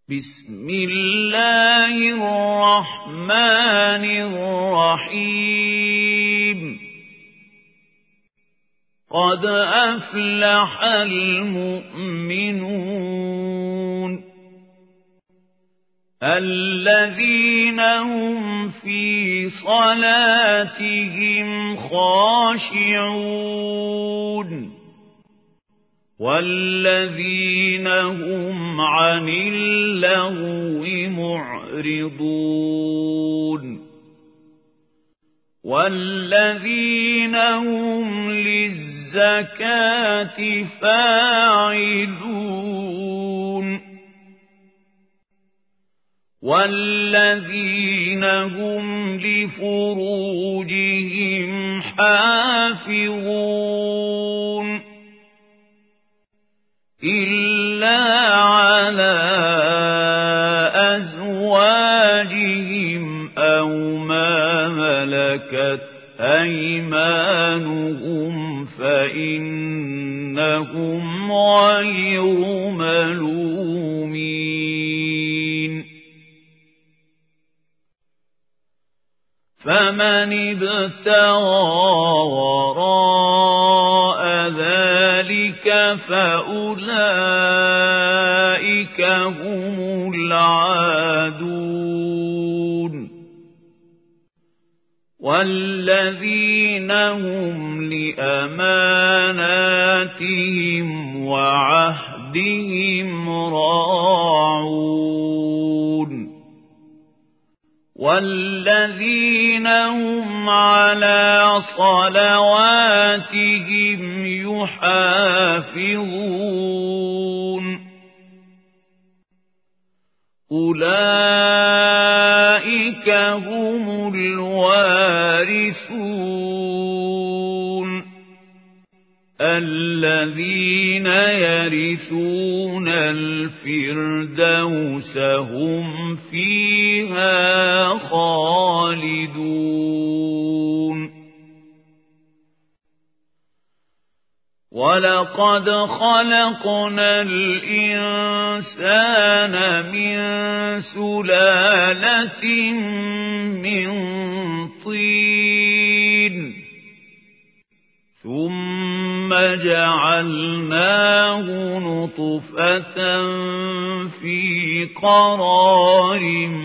بسم الله الرحمن الرحيم قد أفلح المؤمنون الذين هم في صلاتهم خاشعون والذين هم عن اللغو معرضون والذين هم للزكاة فاعلون والذين هم لفروجهم حافظون إلا على أزواجهم أو ما ملكت أيمانهم فإنهم غير ملومين فمن ابتغى وراء ذلك فأولئك هم العادون والذين هم لأماناتهم وعهدهم راعون والذين هم على صلواتهم يحافظون أولئك هم الوارثون الذين يرثون الفردوس هم فيها خالدون ولقد خلقنا الإنسان من سلالة من طين ثم جعلناه نطفة في قرار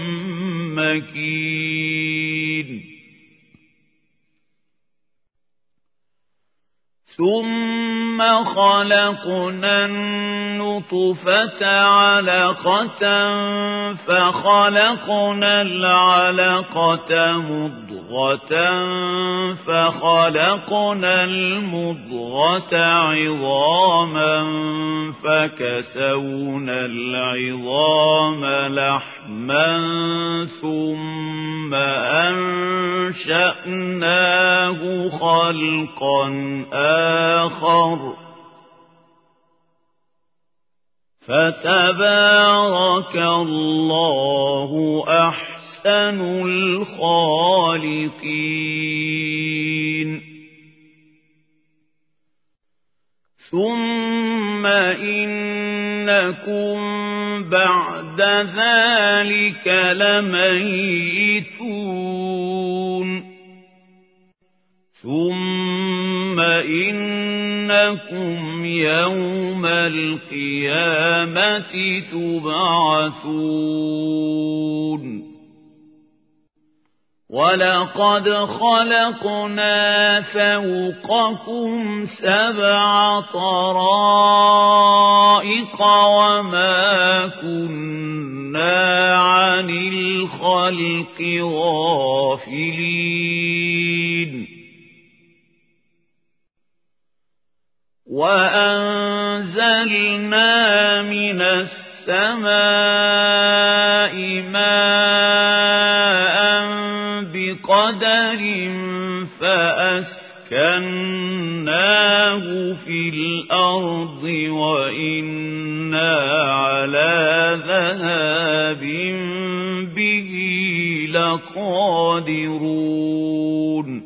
مكين ثم خلقنا النطفة علقة فخلقنا العلقة مضغة فخلقنا المضغة عظاما فكسونا العظام لحما ثم أنشأناه خلقا آخر فتبارك الله أحسن الخالقين ثم إنكم بعد ذلك لميتون ثم إنكم يوم القيامة تبعثون ولقد خلقنا فوقكم 7 طرائق وما كنا عن الخلق غافلين وأنزلنا من السماء ماء بقدر فأسكناه في الأرض وإنا على ذهاب به لقادرون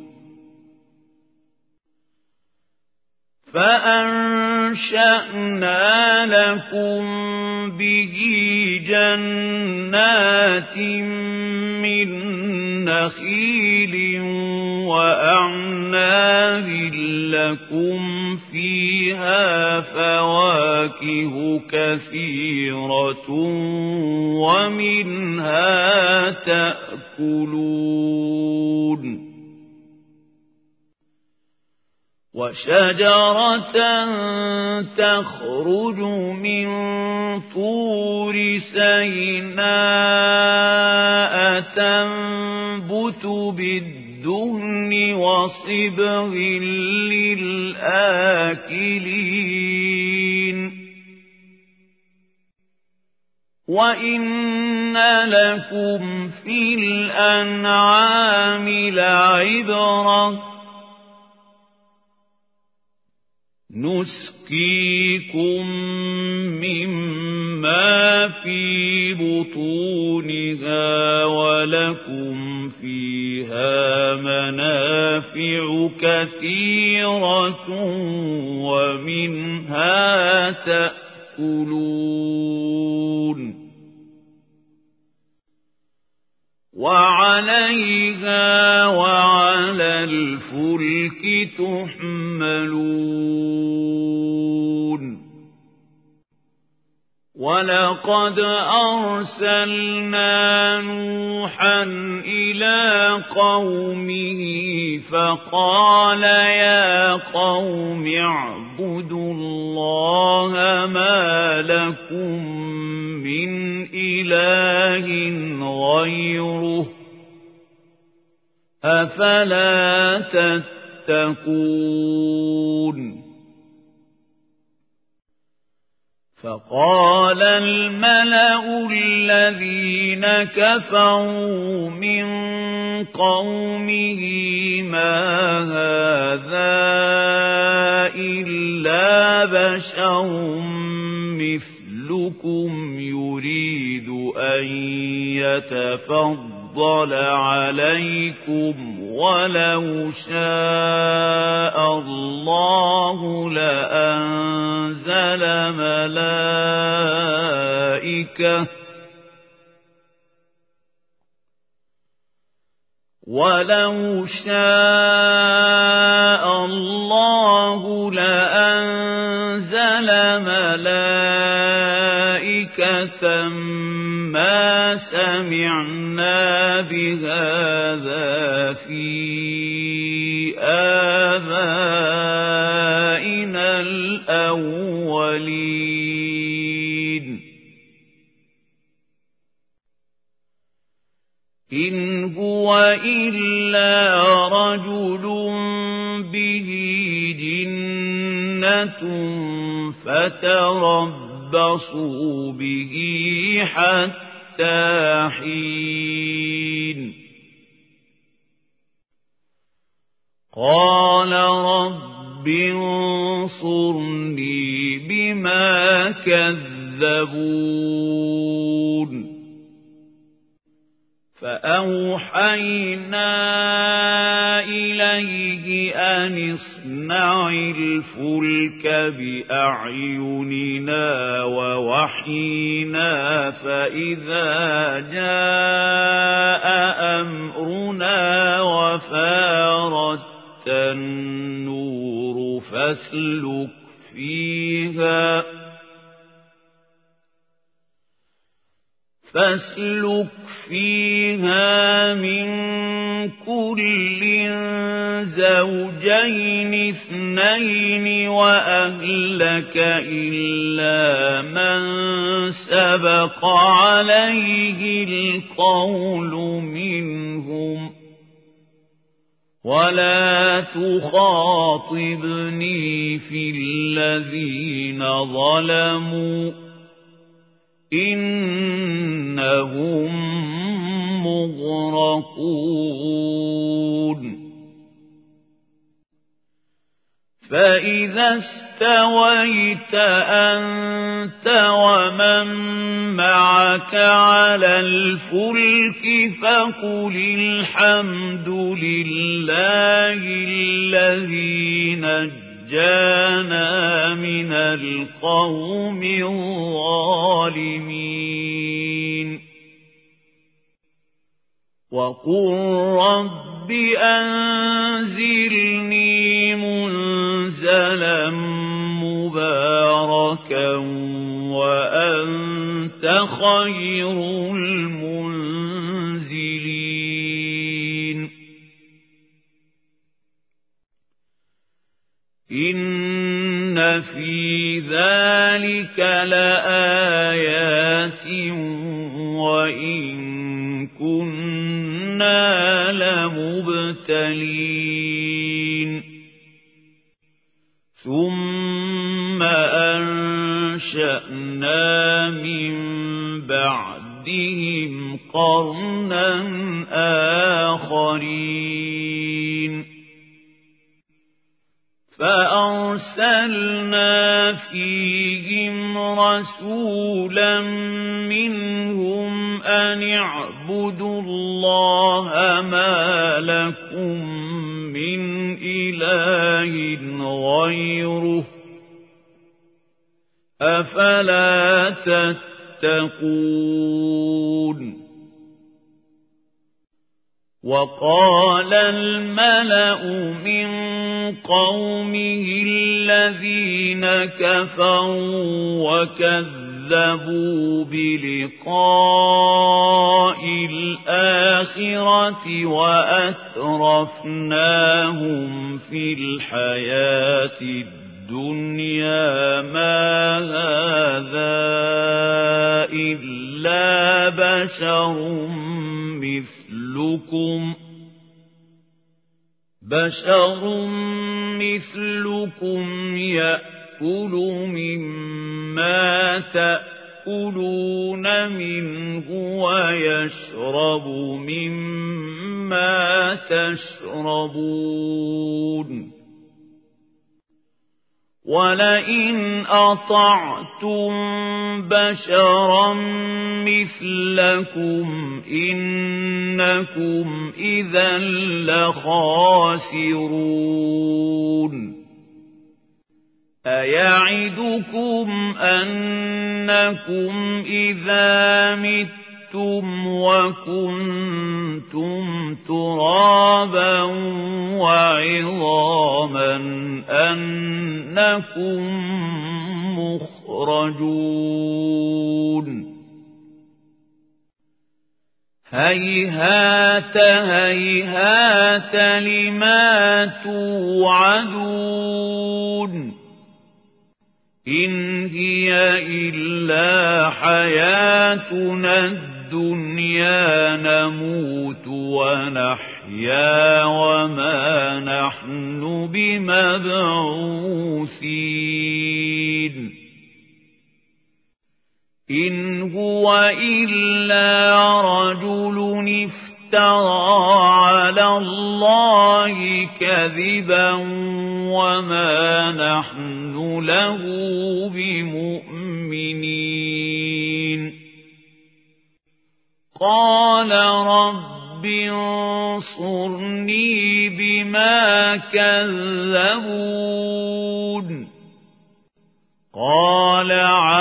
فأنشأنا لكم به جنات من نخيل وأعناب لكم فيها فواكه كثيرة ومنها تأكلون وشجرة تخرج من طور سيناء تنبت بالدهن وصبغ للآكلين وإن لكم في الأنعام لعبرة نسقيكم مما في بطونها ولكم فيها منافع كثيرة ومنها تأكلون وعليها وعلى الفلك تحملون ولقد أرسلنا نوحا إلى قومه فقال يا قوم اعبدوا الله ما لكم من إله غيره أفلا تتقون فقال الملأ الذين كفروا من قومه ما هذا إلا بشر مثلكم يريد أن يتفضل عليكم ولو شاء الله لأنزل ملائكة ما سمعنا بهذا في آبائنا الأولين إن هو إلا رجل به جنة فتربصوا به حتى حين قال رب انصرني بما كذبون فأوحينا إليه أن اصنع الفلك بأعيننا ووحينا فإذا جاء أمرنا وفارت النور فاسلك فيها من كل زوجين اثنين وأهلك إلا من سبق عليه القول منهم ولا تخاطبني في الذين ظلموا إنهم مغرقون فإذا استويت أنت ومن معك على الفلك فقل الحمد لله الذي نجانا ونجانا من القوم الظالمين وقل رب أنزلني منزلا مباركا وأنت خير المنزلين إن في ذلك لآيات وإن كنا لمبتلين ثم أنشأنا من بعدهم قرنا آخرين فأرسلنا فيهم رسولا منهم أن اعبدوا الله ما لكم من إله غيره أفلا تتقون وقال الملأ من قومه الذين كفروا وكذبوا بلقاء الآخرة وأترفناهم في الحياة الدنيا ما هذا إلا بشر مثلكم يأكل مما تأكلون منه ويشرب مما تشربون ولئن أطعتم بشرا مثلكم إنكم إذا لخاسرون أيعدكم أنكم إذا متم وكنتم ترابا وعظاما أنكم مخرجون هيهات هيهات لما توعدون إن هي إلا حياتنا الدنيا نموت ونحيا وما نحن بمبعوثين إن هو إلا رجل افترى على الله كذبا وما نحن له بمؤمنين قال رب انصرني بما كذبون قال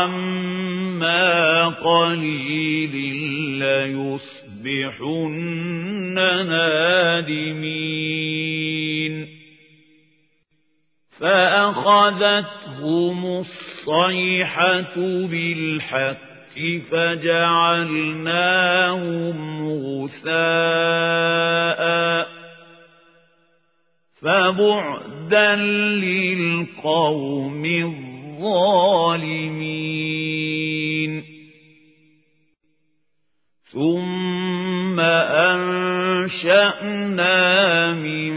عما قليل ليصبحن نادمين فأخذتهم الصيحة بالحق فجعلناهم غثاء فبعدا للقوم الظالمين ثم أنشأنا من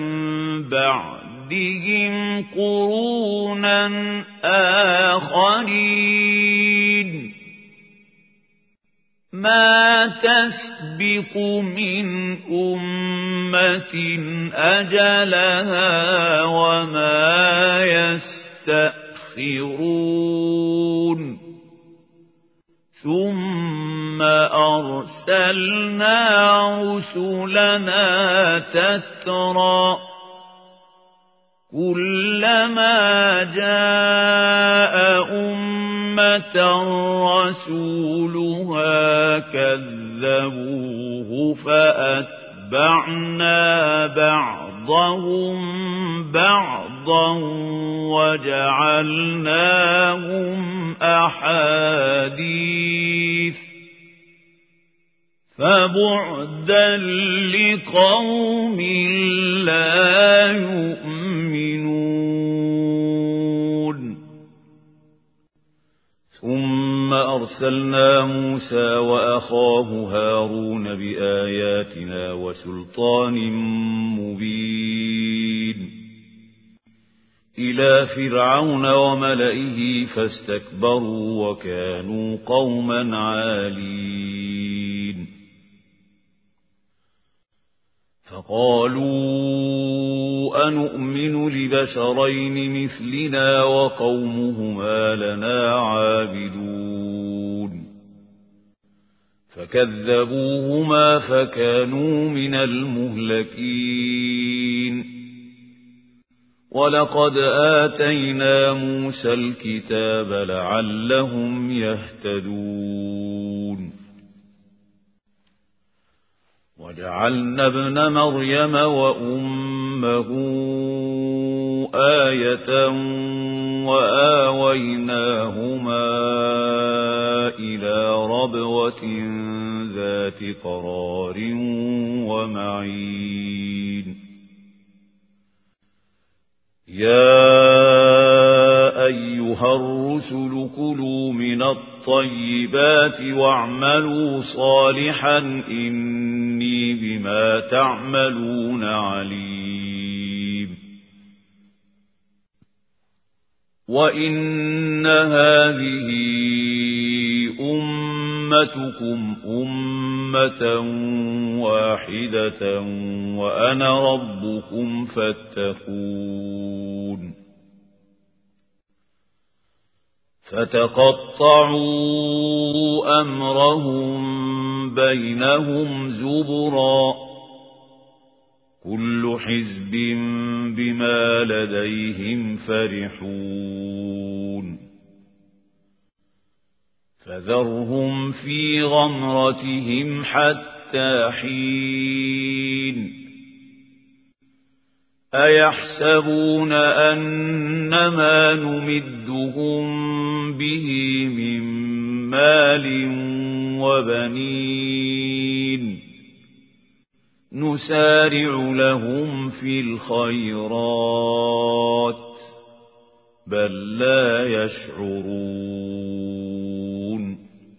بعدهم قرونا آخرين ما تسبق من أمة أجلها وما يستأخرون ثم أرسلنا رسلنا تترى كلما جاء أمة رسولها كذبوه فأتبعنا بعضهم بعضا وجعلناهم أحاديث فبعدا لقوم لا يؤمنون. ثم أرسلنا موسى وأخاه هارون بآياتنا وسلطان مبين إلى فرعون وملئه فاستكبروا وكانوا قوما عالين. فقالوا أنؤمن لبشرين مثلنا وقومهما لنا عابدون فكذبوهما فكانوا من المهلكين. ولقد آتينا موسى الكتاب لعلهم يهتدون. وجعلنا ابن مريم وأمه آية وآويناهما إلى ربوة ذات قرار ومعين. يا أيها الرسل كلوا من الطيبات واعملوا صالحا إني بما تعملون عليم. وإن هذه أمتكم أمة واحدة وأنا ربكم فاتقون. فتقطعوا أمرهم بينهم زبرا كل حزب بما لديهم فرحون. فذرهم في غمرتهم حتى حين. أيحسبون أنما نمدهم به من مال وبنين نسارع لهم في الخيرات بل لا يشعرون.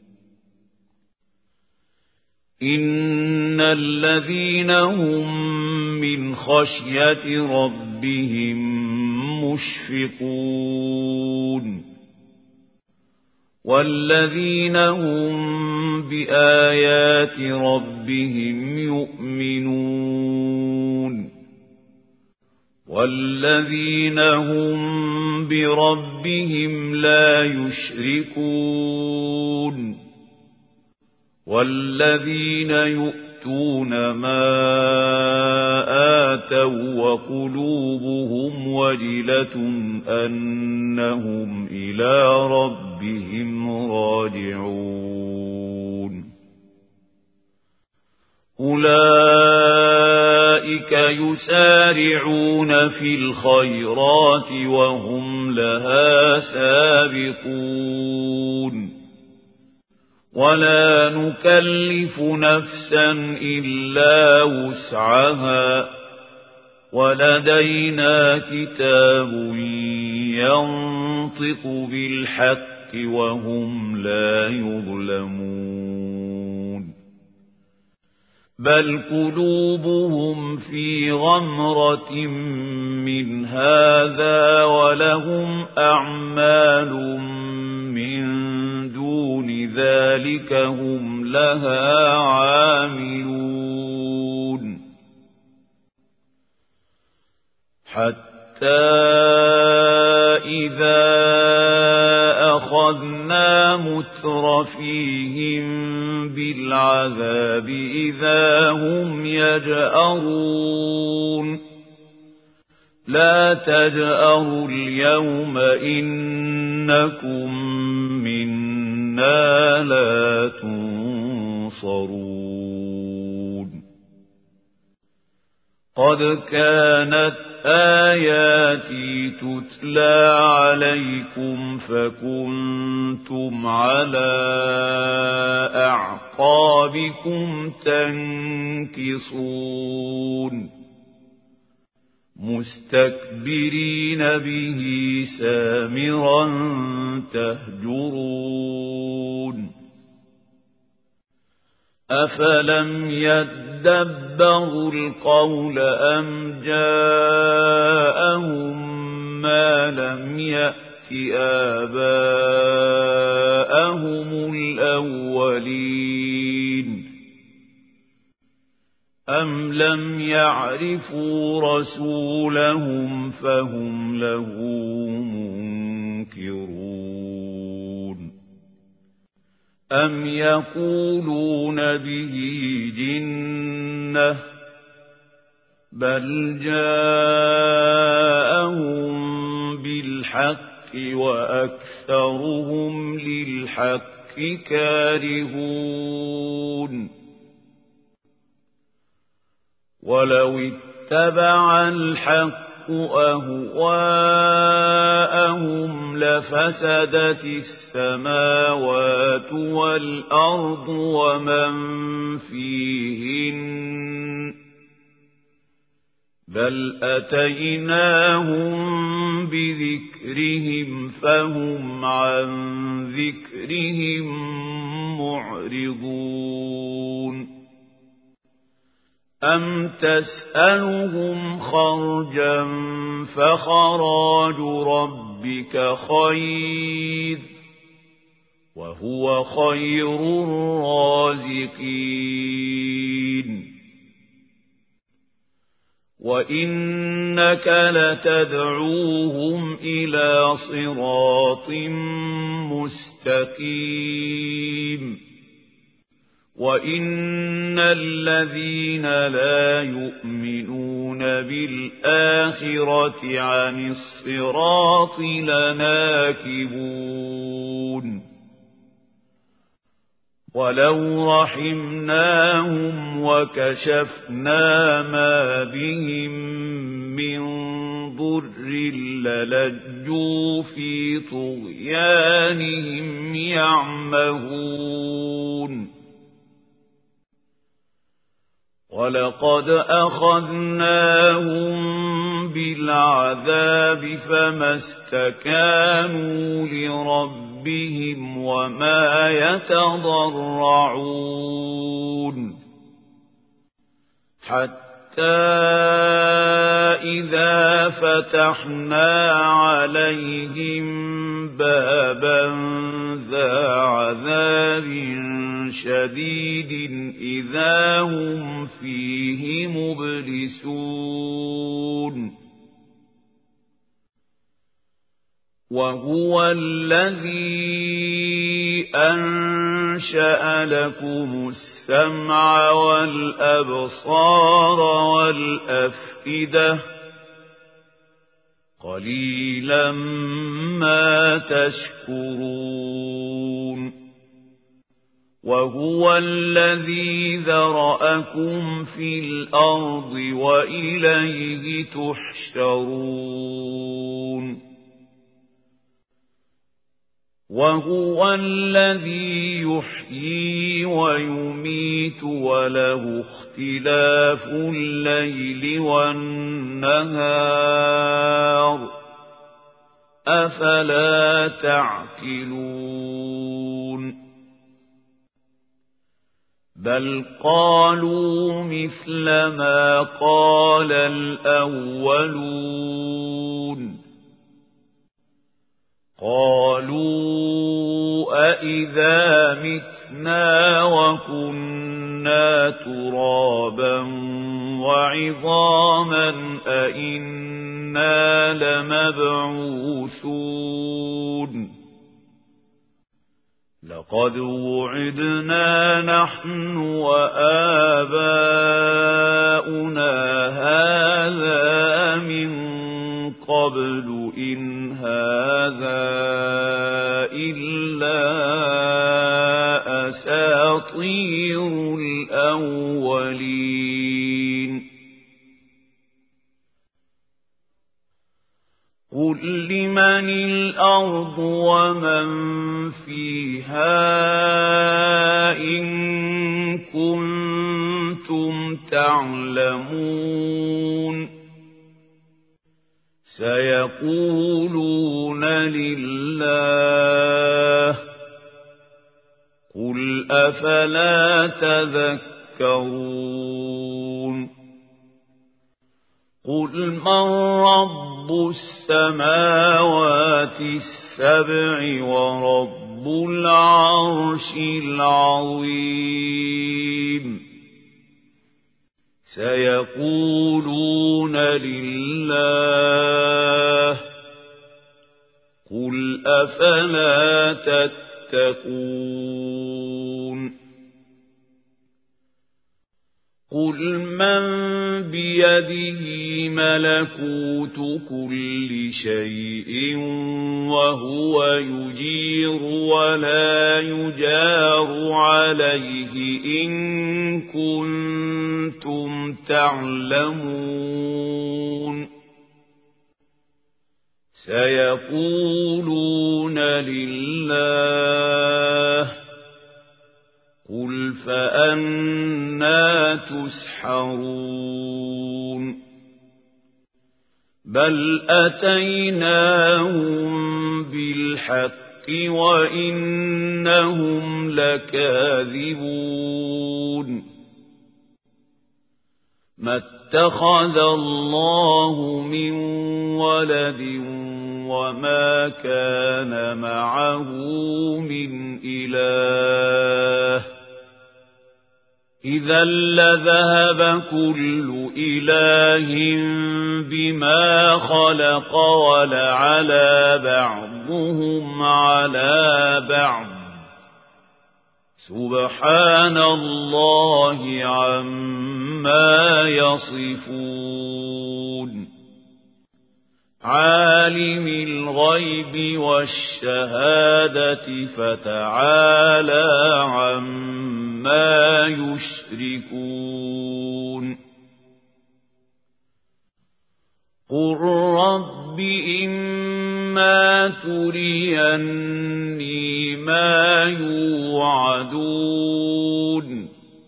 إن الذين هم من خشية ربهم مشفقون والذين هم بآيات ربهم يؤمنون والذين هم بربهم لا يشركون والذين يؤتون ما آتوا وقلوبهم وجلة أنهم إلى ربهم راجعون. أولئك يسارعون في الخيرات وهم لها سابقون ولا نكلف نفسا إلا وسعها ولدينا كتاب ينطق بالحق وهم لا يظلمون. بل قلوبهم في غمرة من هذا ولهم أعمال من دون ذلك هم لها عاملون. حتى إذا أخذنا مترفيهم بالعذاب إذا هم يجأرون لا تجأروا اليوم إنكم منا لا تنصرون قد كانت آياتي تتلى عليكم فكنتم على أعقابكم تنكصون مستكبرين به سامرا تهجرون أفلم يدبروا القول أم جاءهم ما لم يأت آباءهم الأولين أم لم يعرفوا رسولهم فهم له منكرون أم يقولون به جنة بل جاءهم بالحق وأكثرهم للحق كارهون ولو اتبع الحق أهواءهم لفسدت السماوات والأرض ومن فيهن بل أتيناهم بذكرهم فهم عن ذكرهم معرضون أم تسألهم خرجا فخراج ربك خير وهو خير الرازقين وإنك لتدعوهم إلى صراط مستقيم وإن الذين لا يؤمنون بالآخرة عن الصراط لناكبون ولو رحمناهم وكشفنا ما بهم من ضر للجوا في طغيانهم يعمهون ولقد أخذناهم بالعذاب فما استكانوا لربهم وما يتضرعون حتى إذا فتحنا عليهم بابا ذا عذاب شديد إذا هم فيه مبلسون وهو الذي أنشأ لكم السمع والأبصار والأفئدة قليلا ما تشكرون وهو الذي ذرأكم في الأرض وإليه تحشرون وهو الذي يحيي ويميت وله اختلاف الليل والنهار أفلا تعقلون بل قالوا مثل ما قال الأولون قالوا أئذا متنا وكنا ترابا وعظاما أئنا لمبعوثون لقد وعدنا نحن وآباؤنا هذا من قبل إن هذا إلا أساطير الأولين قل لمن الأرض ومن فيها إن كنتم تعلمون سيقولون لله قل أفلا تذكرون قل من رب السماوات السبع ورب العرش العظيم سيقولون لله قل أفلا تتقون قل من بيده ملكوت كل شيء وهو يجير ولا يجار عليه إن كنتم تعلمون سيقولون لله قل فأنى تسحرون بل أتيناهم بالحق وإنهم لكاذبون ما اتخذ الله من ولد وما كان معه من إله إذا لذهب كل إله بما خلق ولعلى بعضهم على بعض سبحان الله عما يصفون عالم الغيب والشهادة فتعالى عما يشركون قل رب إما تريني ما يوعدون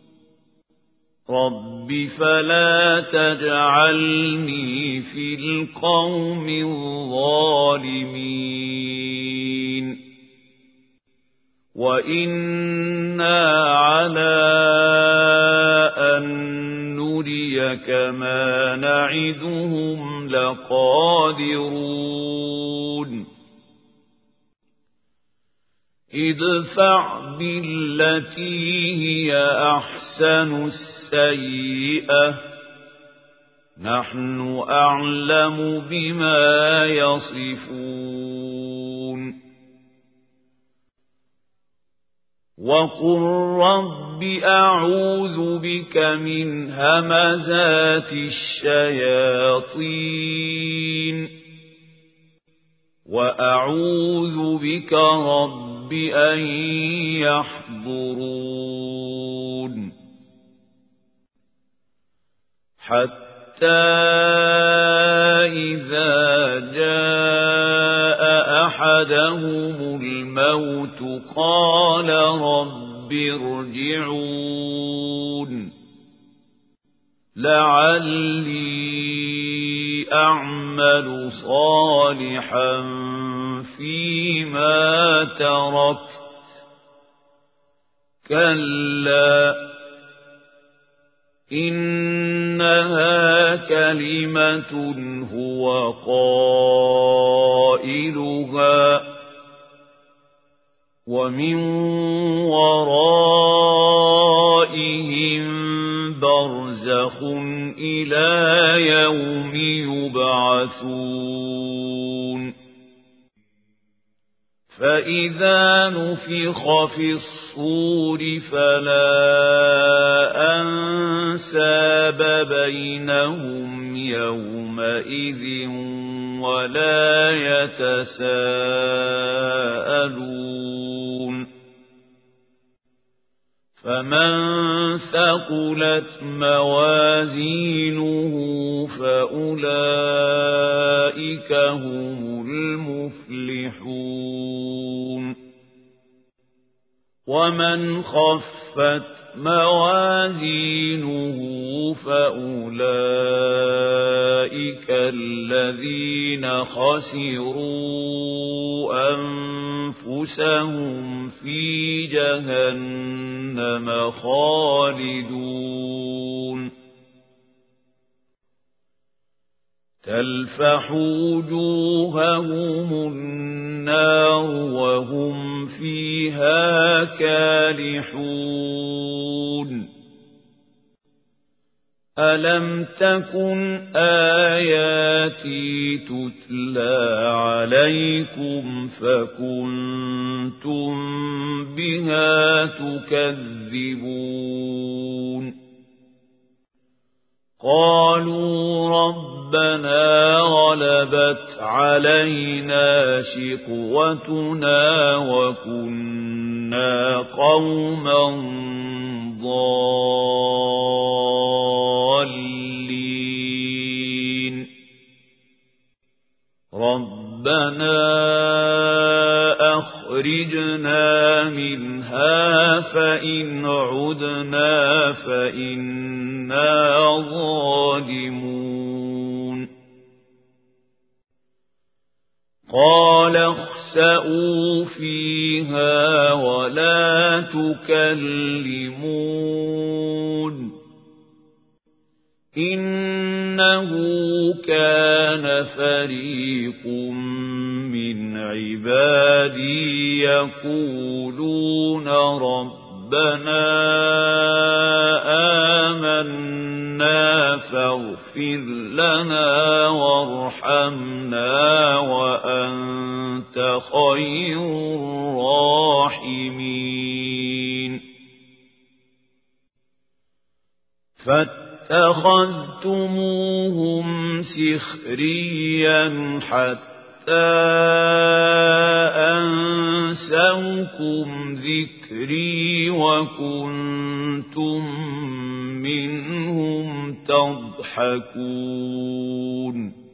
رب فلا تجعلني في القوم الظالمين وإنا على أن نريك ما نعدهم لقادرون ادفع بالتي هي أحسن السيئة نحن أعلم بما يصفون وقل رب أعوذ بك من همزات الشياطين وأعوذ بك رب أن يحضرون حتى إذا جاء أحدهم الموت قال رب ارجعون لعلي أعمل صالحا فيما تركت كلا إنها كلمة هو قائلها ومن ورائهم برزخ إلى يوم يبعثون فإذا نفخ في الصور فلا أنساب بينهم يومئذ ولا يتساءلون فمن ثقلت موازينه فأولئك هم المفلحون ومن خفت موازينه فأولئك الذين خسروا أنفسهم في جهنم خالدون تلفح وجوههم النار وهم فيها كالحون ألم تكن آياتي تتلى عليكم فكنتم بها تكذبون قالوا ربنا غلبت علينا شقوتنا وكنا قوما ضالين ربنا أخرجنا منها فإن عدنا فإنا ظالمون قال اخسئوا فيها ولا تكلمون إنه كان فريق من عبادي يقولون ربنا آمنا فاغفر لنا وارحمنا وأنت خير الراحمين فاتخذتموهم سخريا حتى أنسوكم ذكري وكنتم منهم تضحكون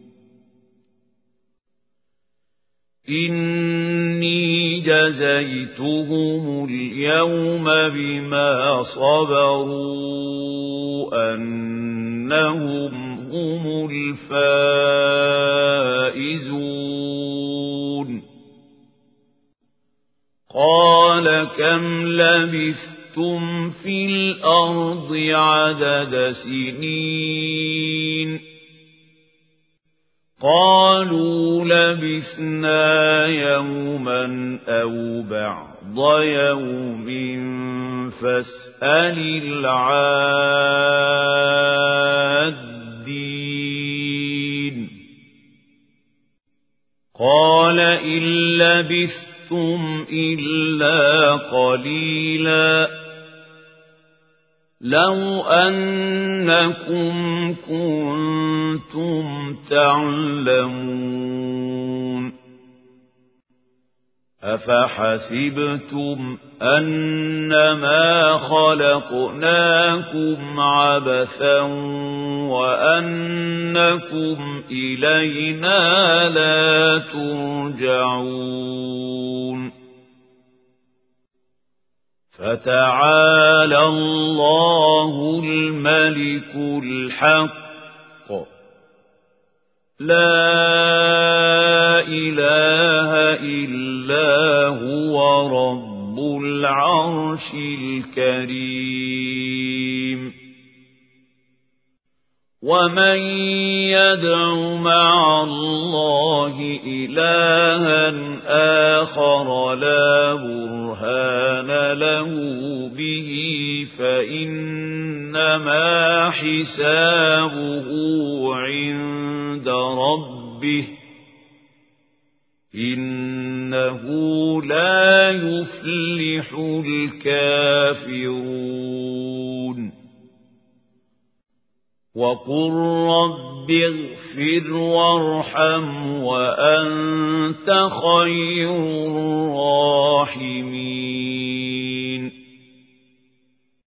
إني جزيتهم اليوم بما صبروا أنهم هم الفائزون قال كم لبثتم في الأرض عدد سنين قالوا لبثنا يوما أو بعض يوم فاسأل العادين قال إن لبثتم إلا قليلا لو أنكم كنتم تعلمون أفحسبتم أنما خلقناكم عبثا وأنكم إلينا لا ترجعون فتعالى الله الملك الحق لا إله إلا هو رب العرش الكريم ومن يدع مع الله إلها آخر لا برهان له به فإنما حسابه عند ربه إنه لا يفلح الكافرون وقل رب اغفر وارحم وأنت خير الراحمين